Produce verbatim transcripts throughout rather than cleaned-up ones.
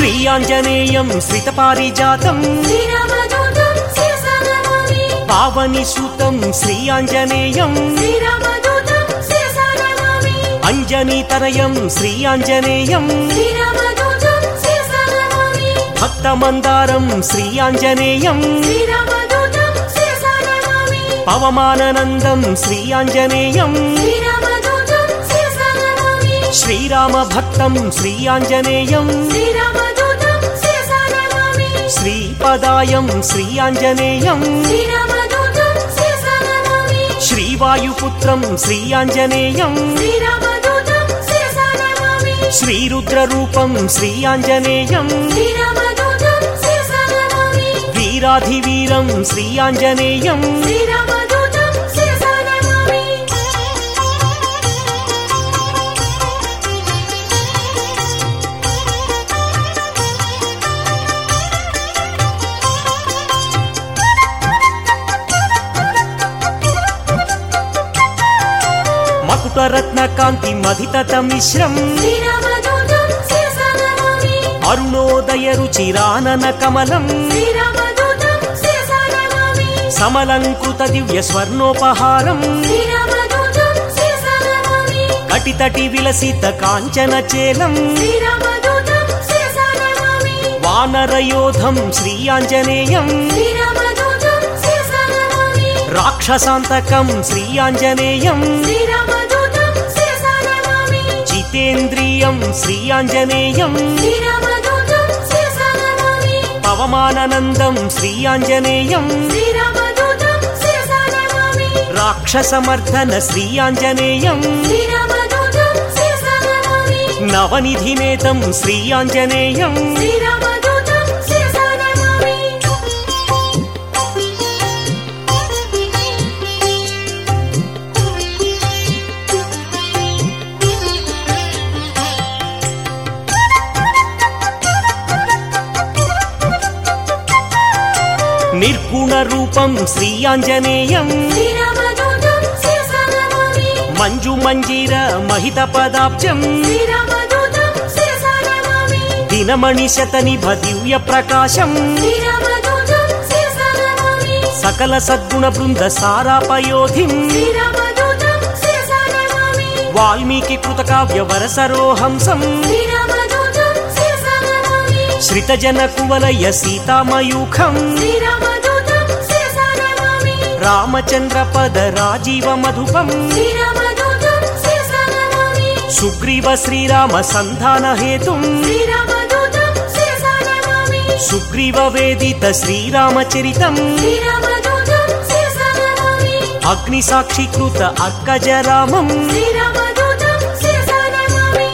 శ్రీ ఆంజనేయం శ్రితపారిజాతం శ్రీరామదూతం శిరసా నమామి పావని సూతం శ్రీ ఆంజనేయం శ్రీరామదూతం శిరసా నమామి అంజనీతనయం శ్రీ ఆంజనేయం శ్రీరామదూతం శిరసా నమామి భక్తమందారం శ్రీ ఆంజనేయం శ్రీరామదూతం శిరసా నమామి పవమాననందం శ్రీ ఆంజనేయం శ్రీరామదూతం శిరసా నమామి శ్రీరామ భక్తం శ్రీ ఆంజనేయం శ్రీరామదూతం శిరసా నమామి శ్రీపదాయం శ్రీ ఆంజనేయం శ్రీరామదూతం శిరసా నమామి శ్రీవాయుపుత్రం శ్రీ ఆంజనేయం శ్రీరామదూతం శిరసా నమామి శ్రీరుద్రరూపం శ్రీ ఆంజనేయం శ్రీరామదూతం శిరసా నమామి వీరాధివీరం శ్రీ ఆంజనేయం శ్రీరామదూతం శిరసా నమామి మకుటరత్నకాంతి మధితత మిశ్రం శ్రీరామదూతం శిరసా నమామి అరుణోదయ రుచిరానన కమలం శ్రీరామదూతం శిరసా నమామి సమలంకృత దివ్య స్వర్ణోపహారం శ్రీరామదూతం శిరసా నమామి కటితటి విలసిత కాంచన చేలం శ్రీరామదూతం శిరసా నమామి వానరయోధం శ్రీ ఆంజనేయం శ్రీరామదూతం శిరసా నమామి రాక్షసాంతకం శ్రీ ఆంజనేయం శ్రీరామదూతం శిరసా నమామి జితేంద్రియం శ్రీ ఆంజనేయం శ్రీరామదూతం శిరసా నమామి పవమాననందం శ్రీ ఆంజనేయం శ్రీరామదూతం శిరసా నమామి రాక్షసమర్దన శ్రీ ఆంజనేయం శ్రీరామదూతం శిరసా నమామి నవనిధినేతం శ్రీ ఆంజనేయం శ్రీరామదూతం శిరసా నమామి నిర్గుణ రూపం శ్రీ ఆంజనేయం శ్రీరామదూతం శిరసా నమామి మంజు మంజీర మహిత పదాబ్జం శ్రీరామదూతం శిరసా నమామి దినమణి శతనిభ దివ్య ప్రకాశం శ్రీరామదూతం శిరసా నమామి సకల సద్గుణ బృంద సారాపయోధిం శ్రీరామదూతం శిరసా నమామి వాల్మీకి కృతకావ్య వరసరోహంసం శ్రీరామదూతం శిరసా నమామి శ్రితజన కువలయ సీతామయూఖం శ్రీరామదూతం శిరసా నమామి రామచంద్ర పద రాజీవ మధుపం శ్రీరామదూతం శిరసా నమామి సుగ్రీవ శ్రీరామ సంధాన హేతుం శ్రీరామదూతం శిరసా నమామి సుగ్రీవ వేదిత శ్రీరామచరితం శ్రీరామదూతం శిరసా నమామి అగ్ని సాక్షికృత అక్కజరామం శ్రీరామదూతం శిరసా నమామి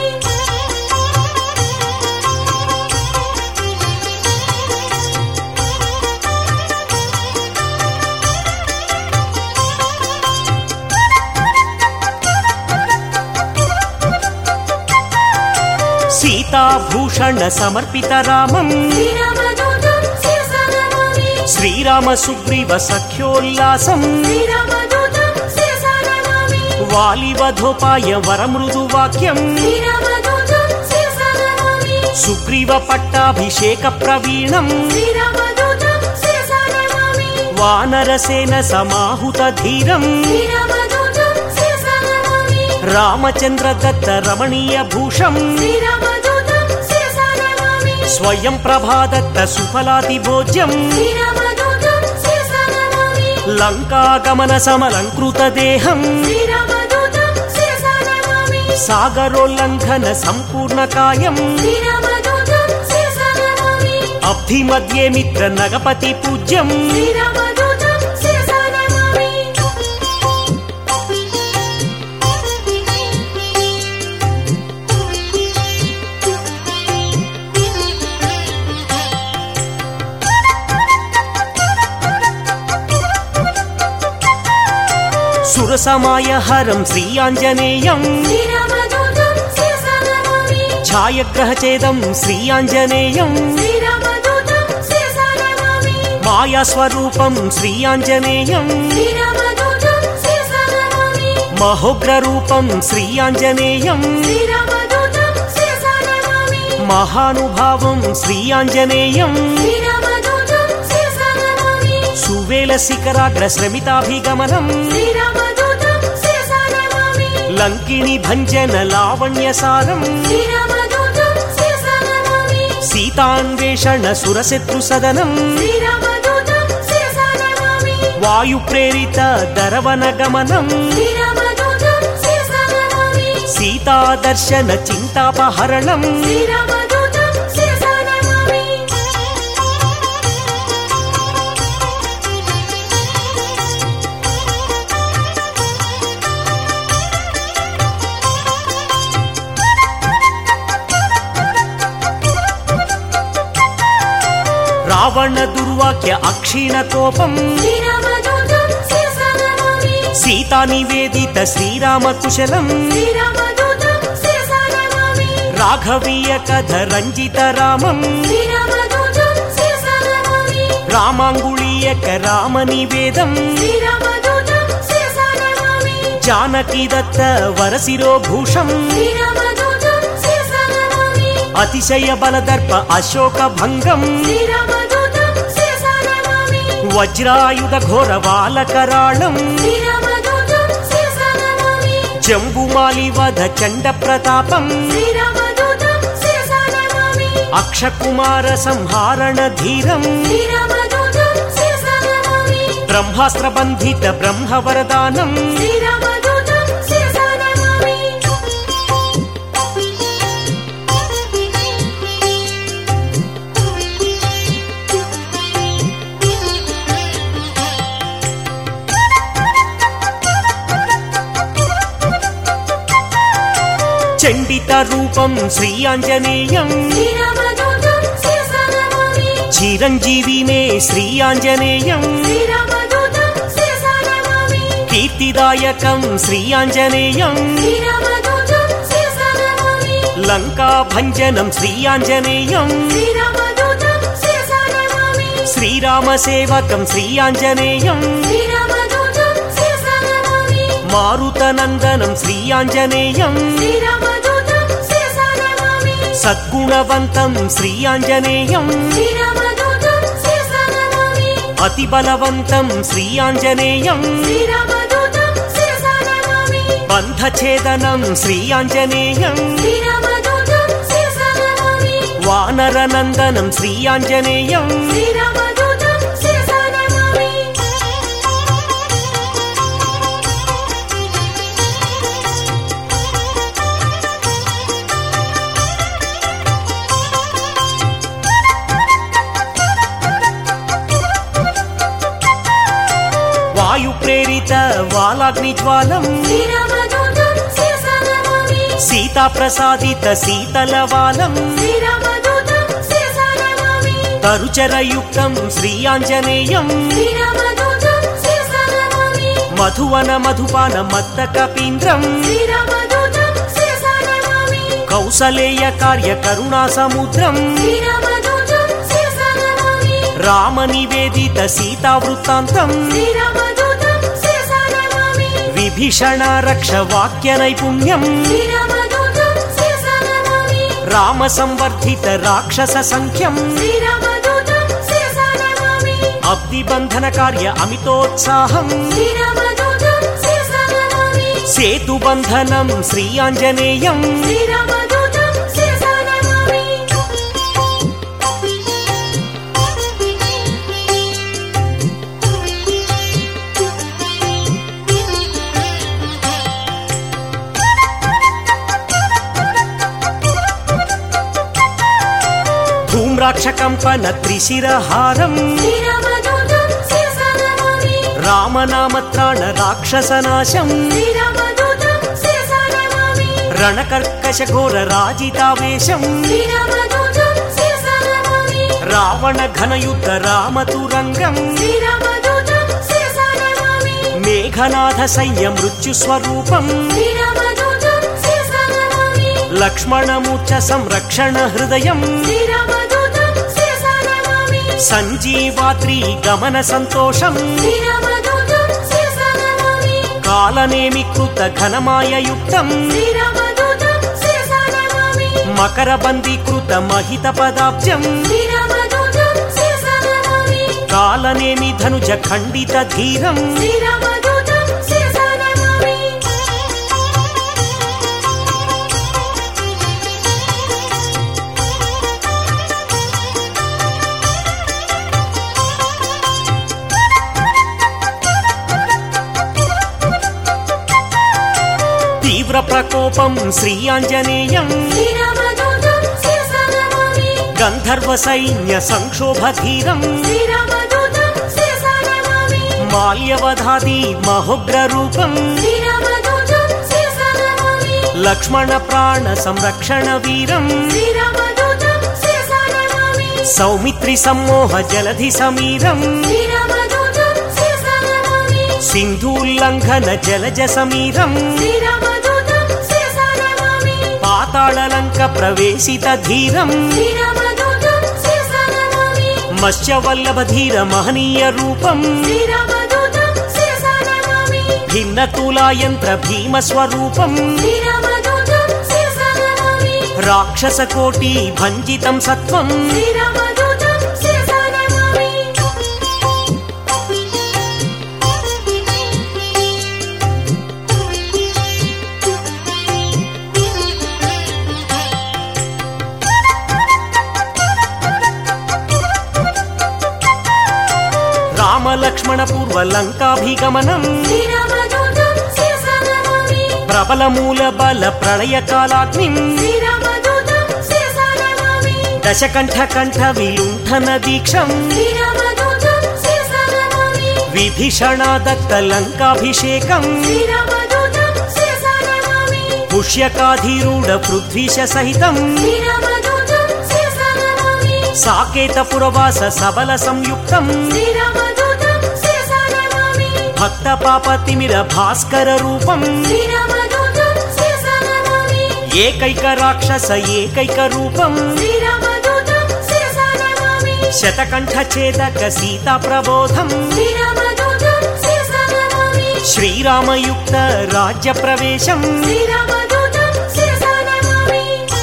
సీతాభూషణ సమర్పిత రామం శ్రీరామదూతం శిరసా నమామి శ్రీరామ సుగ్రీవ సఖ్యోల్లాసం శ్రీరామదూతం శిరసా నమామి వాలివధోపాయ వరమృదు వాక్యం శ్రీరామదూతం శిరసా నమామి సుగ్రీవ పట్టాభిషేక ప్రవీణం శ్రీరామదూతం శిరసా నమామి వానరసేన సమాహుత ధీరం శ్రీరామదూతం శిరసా నమామి రామచంద్ర దత్త రమణీయ భూషం శ్రీరామదూతం శిరసా నమామి స్వయం ప్రభాదత్త సుఫలాతి భోజ్యం శ్రీరామదూతం శిరసా నమామి లంకాగమన సమలంకృత దేహం శ్రీరామదూతం శిరసా నమామి సాగరోల్లంఘన సంపూర్ణ కాయం శ్రీరామదూతం శిరసా నమామి అబ్ధి మధ్యే మిత్ర నగపతి పూజ్యం శ్రీరామదూతం శిరసా నమామి సురసమాయ హరం శ్రీ ఆంజనేయం శ్రీరామదూతం శిరసా నమామి ఛాయగ్రహచేదం శ్రీ ఆంజనేయం శ్రీరామదూతం శిరసా నమామి మాయాస్వరూపం శ్రీ ఆంజనేయం శ్రీరామదూతం శిరసా నమామి మహోగ్రరూపం శ్రీ ఆంజనేయం శ్రీరామదూతం శిరసా నమామి మహానుభావం శ్రీ ఆంజనేయం శ్రీరామదూతం శిరసా నమామి సువేల శిఖరాగ్ర శ్రమితాభిగమనం శ్రీరామదూతం శిరసా నమామి లంకిణి భంజన లావణ్యసారం శ్రీరామదూతం శిరసా నమామి సీతాన్వేషణ సురశత్రు సదనం శ్రీరామదూతం శిరసా నమామి వాయు ప్రేరిత దరవన గమనం శ్రీరామదూతం శిరసా నమామి సీతాదర్శన చింతాపహరణం శ్రీరామదూతం శిరసా నమామి రావణ దుర్వాక్య అక్షీణ కోపం శ్రీరామదూతం శిరసా నమామి సీతా నివేదిత శ్రీరామ కుశలం శ్రీరామదూతం శిరసా నమామి రాఘవీయ కథ రంజిత రామం శ్రీరామదూతం శిరసా నమామి రామాంగుళీయక రామ నివేదం శ్రీరామదూతం శిరసా నమామి జానకి దత్త వరశిరోభూషం శ్రీరామదూతం శిరసా నమామి అతిశయ బలదర్ప అశోక భంగం శ్రీరామదూతం శిరసా నమామి వజ్రాయుధ ఘోర బాలకరాళం శ్రీరామదూతం శిరసా నమామి జంబుమాలి వధ చండ ప్రతాపం శ్రీరామదూతం శిరసా నమామి అక్షకుమార సంహారణ ధీరం శ్రీరామదూతం శిరసా నమామి బ్రహ్మాస్త్ర బంధిత బ్రహ్మ వరదానం శ్రీరామదూతం శిరసా నమామి చండిత రూపం శ్రీ ఆంజనేయం శ్రీరామదూతం శిరసా నమామి చిరంజీవి మే శ్రీ ఆంజనేయం శ్రీరామదూతం శిరసా నమామి కీర్తిదాయకం శ్రీ ఆంజనేయం శ్రీరామదూతం శిరసా నమామి లంకా భంజనం శ్రీ ఆంజనేయం శ్రీరామదూతం శిరసా నమామి శ్రీరామ సేవకం శ్రీ ఆంజనేయం శ్రీరామదూతం శిరసా నమామి మారుతనందనం శ్రీ ఆంజనేయం శ్రీరామదూతం శిరసా నమామి సద్గుణవంతం శ్రీ ఆంజనేయం శ్రీరామదూతం శిరసా నమామి అతిబలవంతం శ్రీ ఆంజనేయం శ్రీరామదూతం శిరసా నమామి బంధఛేదనం శ్రీ ఆంజనేయం శ్రీరామదూతం శిరసా నమామి వానరనందనం శ్రీ ఆంజనేయం శ్రీరామదూతం శిరసా నమామి వాయు ప్రేరిత వాలాగ్ని జ్వాలం శ్రీరామదూతం శిరసా నమామి సీతా ప్రసాదిత శీతల వాలం శ్రీరామదూతం శిరసా నమామి తరుచరయుక్తం శ్రీ ఆంజనేయం శ్రీరామదూతం శిరసా నమామి మధువన మధుపాన మత్త కపీంద్రం శ్రీరామదూతం శిరసా నమామి కౌసలేయ కార్య కరుణా సముద్రం శ్రీరామదూతం శిరసా నమామి రామ నివేదిత సీతా వృత్తాంతం శ్రీరామదూతం శిరసా నమామి విభీషణ రక్ష వాక్య నైపుణ్యం శ్రీరామదూతం శిరసా నమామి రామ సంవర్ధిత రాక్షస సంఖ్యం శ్రీరామదూతం శిరసా నమామి అబ్ది బంధన కార్య అమితోత్సాహం శ్రీరామదూతం శిరసా నమామి సేతు బంధనం శ్రీ ఆంజనేయం శ్రీరామదూతం శిరసా నమామి ధూమ్రాక్ష కంపన త్రిశిరహారం శ్రీరామదూతం శిరసా నమామి రామనామత్రాణ రాక్షసనాశం శ్రీరామదూతం శిరసా నమామి రణకర్కశ ఘోర రాజితావేశం శ్రీరామదూతం శిరసా నమామి రావణ ఘనయుద్ధ రామతురంగం శ్రీరామదూతం శిరసా నమామి మేఘనాథ సైన్య మృత్యు స్వరూపం శ్రీరామదూతం శిరసా నమామి లక్ష్మణమూర్ఛ సంరక్షణ హృదయం శ్రీరామదూతం శిరసా నమామి సంజీవాత్రి గమన సంతోషం శ్రీరామదూతం శిరసా నమామి కాలనేమి కృత ఘనమాయయుక్తం శ్రీరామదూతం శిరసా నమామి మకర బందీకృత మహిత పదాబ్జం శ్రీరామదూతం శిరసా నమామి కాలనేమి ధనుజ ఖండిత ధీరం శ్రీరామదూతం శిరసా నమామి తీవ్ర ప్రకోపం శ్రీ ఆంజనేయం శ్రీరామదూతం శిరసా నమామి గంధర్వ సైన్య సంక్షోభ ధీరం శ్రీరామదూతం శిరసా నమామి మాల్యవధాది మహోగ్ర రూపం శ్రీరామదూతం శిరసా నమామి లక్ష్మణ ప్రాణ సంరక్షణ వీరం శ్రీరామదూతం శిరసా నమామి సౌమిత్రి సమ్మోహ జలధి సమీరం శ్రీరామదూతం శిరసా నమామి సింధూల్లంఘన జలజ సమీరం శ్రీరామదూతం శిరసా నమామి పాతాళలంక ప్రవేశిత ధీరం శ్రీరామదూతం శిరసా నమామి మత్స్యవల్లభ ధీర మహనీయ రూపం శ్రీరామదూతం శిరసా నమామి భిన్న తులాయంత్ర భీమ స్వరూపం శ్రీరామదూతం శిరసా నమామి రాక్షస కోటి భంజితం సత్వం శ్రీరామదూతం శిరసా నమామి రామ లక్ష్మణ పూర్వ లంకాభిగమనం శ్రీరామదూతం శిరసా నమామి ప్రబల మూల బల ప్రళయ కాలాగ్నిం శ్రీరామదూతం శిరసా నమామి దశకంఠ కంఠ విలుంఠన దీక్షం శ్రీరామదూతం శిరసా నమామి విభీషణ దత్త లంకాభిషేకం శ్రీరామదూతం శిరసా నమామి పుష్యకాధీరూఢ పృథ్వీశ సహితం శ్రీరామదూతం శిరసా నమామి సాకేత పురవాస సబల సంయుక్తం శ్రీరామదూతం శిరసా నమామి భక్త పాప తిమిర భాస్కర రూపం శ్రీరామదూతం శిరసా నమామి ఏకైక రాక్షస ఏకైక రూపం శ్రీరామదూతం శిరసా నమామి శతకంఠ ఛేదక సీతా ప్రబోధం శ్రీరామదూతం శిరసా నమామి శ్రీరామయుక్త రాజ్య ప్రవేశం శ్రీరామదూతం శిరసా నమామి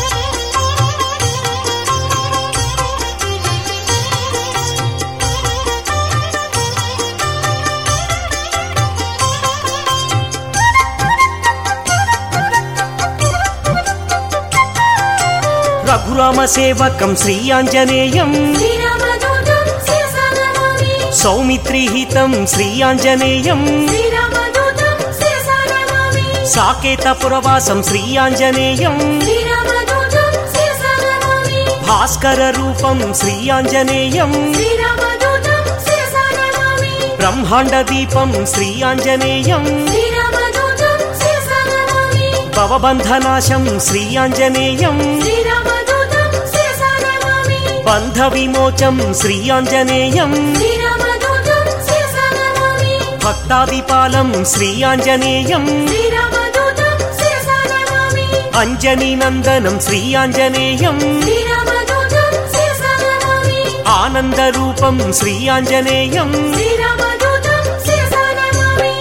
రఘురామ సేవకం శ్రీ ఆంజనేయం శ్రీరామదూతం శిరసా నమామి సౌమిత్రిహితం శ్రీ ఆంజనేయం శ్రీరామదూతం శిరసా నమామి సాకేత పురవాసం శ్రీ ఆంజనేయం శ్రీరామదూతం శిరసా నమామి భాస్కర రూపం శ్రీ ఆంజనేయం శ్రీరామదూతం శిరసా నమామి బ్రహ్మాండ దీపం శ్రీ ఆంజనేయం శ్రీరామదూతం శిరసా నమామి భవబంధనాశం శ్రీ ఆంజనేయం శ్రీరామదూతం శిరసా నమామి బంధ విమోచం శ్రీ ఆంజనేయం శ్రీరామదూతం శిరసా నమామి భక్తాదిపాలం శ్రీ ఆంజనేయం శ్రీరామదూతం శిరసా నమామి అంజనీ నందనం శ్రీ ఆంజనేయం శ్రీరామదూతం శిరసా నమామి ఆనంద రూపం శ్రీ ఆంజనేయం శ్రీరామదూతం శిరసా నమామి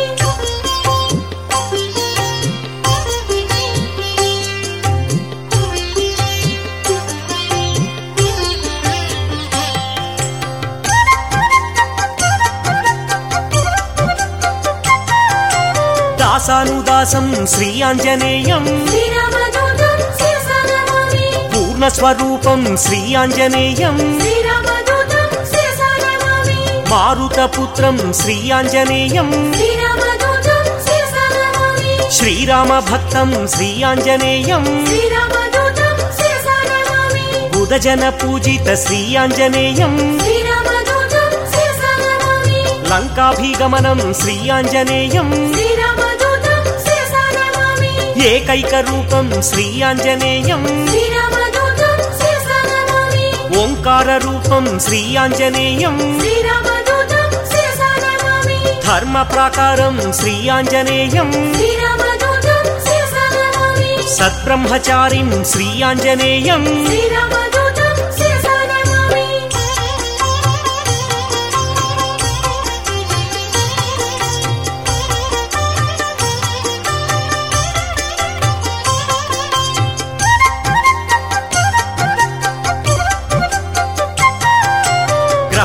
దాసానుదాసం శ్రీ ఆంజనేయం శ్రీరామదూతం శిరసా నమామి పూర్ణస్వరూపం శ్రీ ఆంజనేయం శ్రీరామదూతం శిరసా నమామి మారుతపుత్రం శ్రీ ఆంజనేయం శ్రీరామదూతం శిరసా నమామి శ్రీరామ భక్తం శ్రీ ఆంజనేయం శ్రీరామదూతం శిరసా నమామి బుధజన పూజిత శ్రీ ఆంజనేయం శ్రీరామదూతం శిరసా నమామి లంకాభిగమనం శ్రీ ఆంజనేయం శ్రీరామదూతం శిరసా నమామి ఏకైక రూపం శ్రీ ఆంజనేయం శ్రీరామదూతం శిరసా నమామి ఓంకార రూపం శ్రీ ఆంజనేయం శ్రీరామదూతం శిరసా నమామి ధర్మ ప్రాకారం శ్రీ ఆంజనేయం శ్రీరామదూతం శిరసా నమామి సద్బ్రహ్మచారిం శ్రీ ఆంజనేయం శ్రీరామదూతం శిరసా నమామి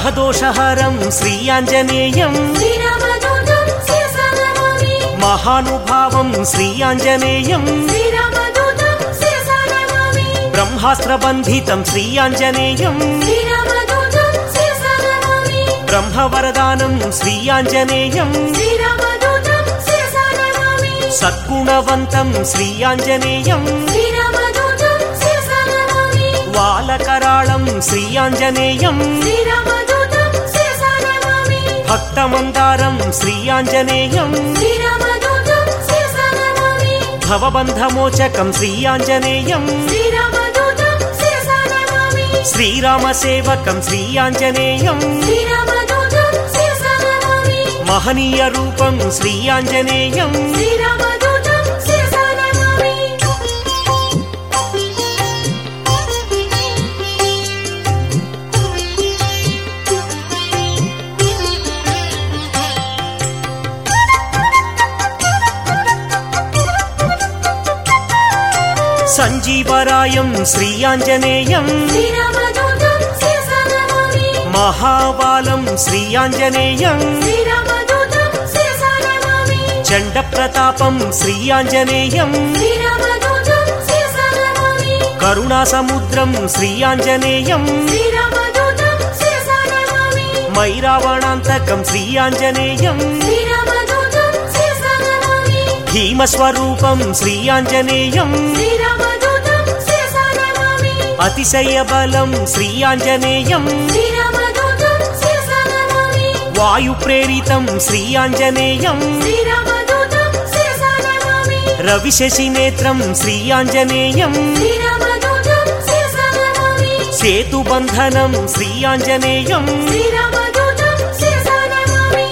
గ్రహదోషహరం శ్రీ ఆంజనేయం శ్రీరామదూతం శిరసా నమామి మహానుభావం శ్రీ ఆంజనేయం శ్రీరామదూతం శిరసా నమామి బ్రహ్మాస్త్రబంధితం శ్రీ ఆంజనేయం శ్రీరామదూతం శిరసా నమామి బ్రహ్మవరదానం శ్రీ ఆంజనేయం శ్రీరామదూతం శిరసా నమామి సద్గుణవంతం శ్రీ ఆంజనేయం శ్రీరామదూతం శిరసా నమామి వాలకరాళం శ్రీ ఆంజనేయం శ్రీరామదూతం శిరసా నమామి భక్తమందారం శ్రీ ఆంజనేయం శ్రీరామదూతం శిరసా నమామి భవబంధమోచకం శ్రీ ఆంజనేయం శ్రీరామదూతం శిరసా నమామి శ్రీరామసేవకం శ్రీ ఆంజనేయం శ్రీరామదూతం శిరసా నమామి మహనీయ రూపం శ్రీ ఆంజనేయం శ్రీరామదూతం శిరసా నమామి సంజీవరాయం శ్రీ ఆంజనేయం శ్రీరామదూతం శిరసా నమామి మహాబాలం శ్రీ ఆంజనేయం శ్రీరామదూతం శిరసా నమామి చండ ప్రతాపం శ్రీ ఆంజనేయం శ్రీరామదూతం శిరసా నమామి కరుణాసముద్రం శ్రీ ఆంజనేయం శ్రీరామదూతం శిరసా నమామి మైరావణాంతకం శ్రీ ఆంజనేయం శ్రీరామదూతం శిరసా నమామి భీమస్వరూపం శ్రీ ఆంజనేయం శ్రీరామదూతం శిరసా నమామి అతిశయ బలం శ్రీ ఆంజనేయం శ్రీరామదూతం శిరసా నమామి వాయు ప్రేరితం శ్రీ ఆంజనేయం శ్రీరామదూతం శిరసా నమామి రవిశశి నేత్రం శ్రీ ఆంజనేయం శ్రీరామదూతం శిరసా నమామి సేతుబంధనం శ్రీ ఆంజనేయం శ్రీరామదూతం శిరసా నమామి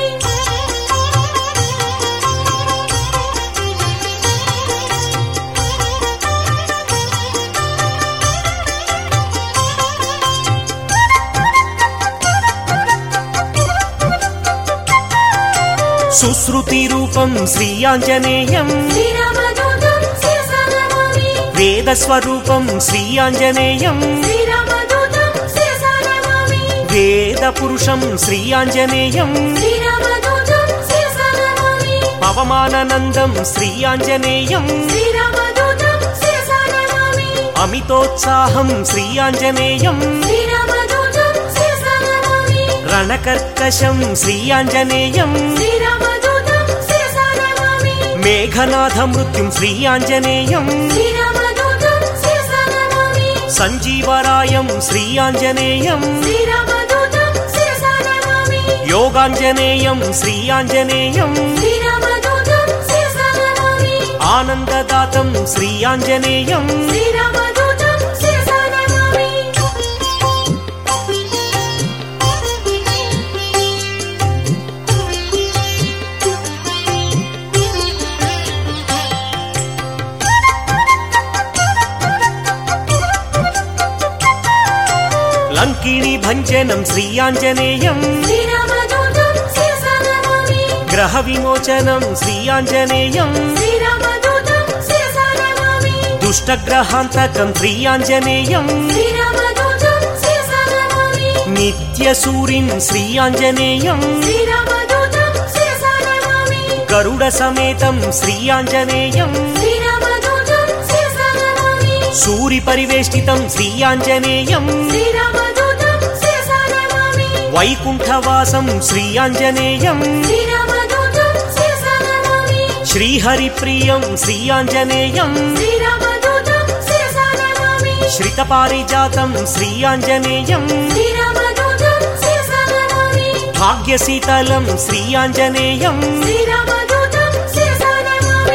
సుశ్రుతి రూపం శ్రీ ఆంజనేయం శ్రీరామదూతం శిరసా నమామి వేదస్వరూపం శ్రీ ఆంజనేయం శ్రీరామదూతం శిరసా నమామి వేద పురుషం శ్రీ ఆంజనేయం శ్రీరామదూతం శిరసా నమామి పవమానందం శ్రీ ఆంజనేయం శ్రీరామదూతం శిరసా నమామి అమితోత్సాహం శ్రీ ఆంజనేయం శ్రీరామదూతం శిరసా నమామి రణకర్కశం శ్రీ ఆంజనేయం శ్రీరామదూతం శిరసా నమామి మేఘనాథ మృత్యుం శ్రీ ఆంజనేయం శ్రీరామదూతం శిరసా నమామి సంజీవరాయం శ్రీ ఆంజనేయం శ్రీరామదూతం శిరసా నమామి యోగాంజనేయం శ్రీ ఆంజనేయం శ్రీరామదూతం శిరసా నమామి ఆనందదాతం శ్రీ ఆంజనేయం శ్రీరామదూతం శిరసా నమామి లంకిణి భంజనం శ్రీ ఆంజనేయం శ్రీరామదూతం శిరసా నమామి గ్రహ విమోచనం శ్రీ ఆంజనేయం శ్రీరామదూతం శిరసా నమామి దుష్టగ్రహాంతకం శ్రీ ఆంజనేయం శ్రీరామదూతం శిరసా నమామి నిత్య సూరిం శ్రీ ఆంజనేయం శ్రీరామదూతం శిరసా నమామి గరుడ సమేతం శ్రీ ఆంజనేయం శ్రీరామదూతం శిరసా నమామి సూరి పరివేష్టితం శ్రీ ఆంజనేయం శ్రీరామదూతం శిరసా నమామి వైకుంఠవాసం శ్రీ ఆంజనేయం శ్రీరామదూతం శిరసా నమామి శ్రీహరిప్రియం శ్రీ ఆంజనేయం శ్రీరామదూతం శిరసా నమామి శ్రితపారిజాతం శ్రీ ఆంజనేయం శ్రీరామదూతం శిరసా నమామి భాగ్యశీతలం శ్రీ ఆంజనేయం శ్రీరామదూతం శిరసా నమామి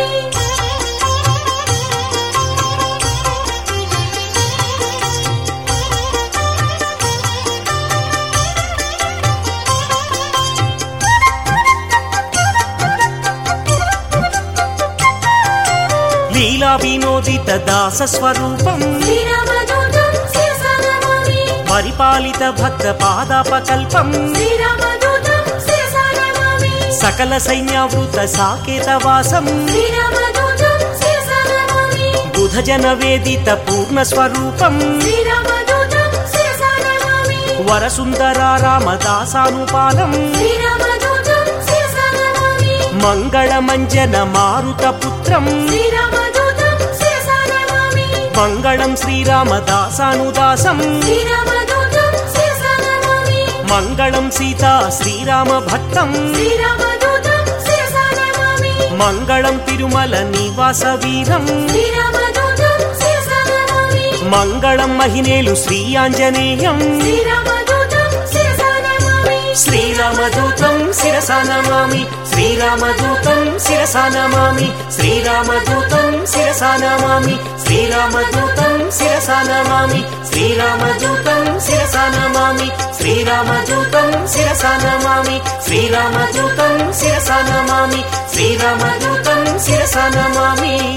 లీలా వినోదిత దాస స్వరూపం శ్రీరామదూతం శిరసా నమామి పరిపాలిత భక్త పాదాపకల్పం శ్రీరామదూతం శిరసా నమామి సకల సైన్యావృత సాకేతవాసం శ్రీరామదూతం శిరసా నమామి బుధజన వేదిత పూర్ణ స్వరూపం శ్రీరామదూతం శిరసా నమామి వరసుందర రామదాసానుపాలం శ్రీరామదూతం శిరసా నమామి మంగళమంజన మారుతపుత్రం శ్రీరామదూతం శిరసా నమామి మంగళం శ్రీరామదాసానుదాసం శ్రీరామదూతం శిరసా నమామి మంగళం సీతా శ్రీరామ భక్తం శ్రీరామదూతం శిరసా నమామి మంగళం తిరుమల నివాస వీరం శ్రీరామదూతం శిరసా నమామి మంగళం మహినేలు శ్రీ ఆంజనేయం శ్రీరామదూతం శిరసా నమామి శ్రీరామదూతం శిరసా నమామి శ్రీరామదూతం శిరసా నమామి శ్రీరామదూతం శిరసా నమామి శ్రీరామదూతం శిరసా నమామి శ్రీరామదూతం శిరసా నమామి శ్రీరామదూతం శిరసా నమామి శ్రీరామదూతం శిరసా నమామి శ్రీరామదూతం శిరసా నమామి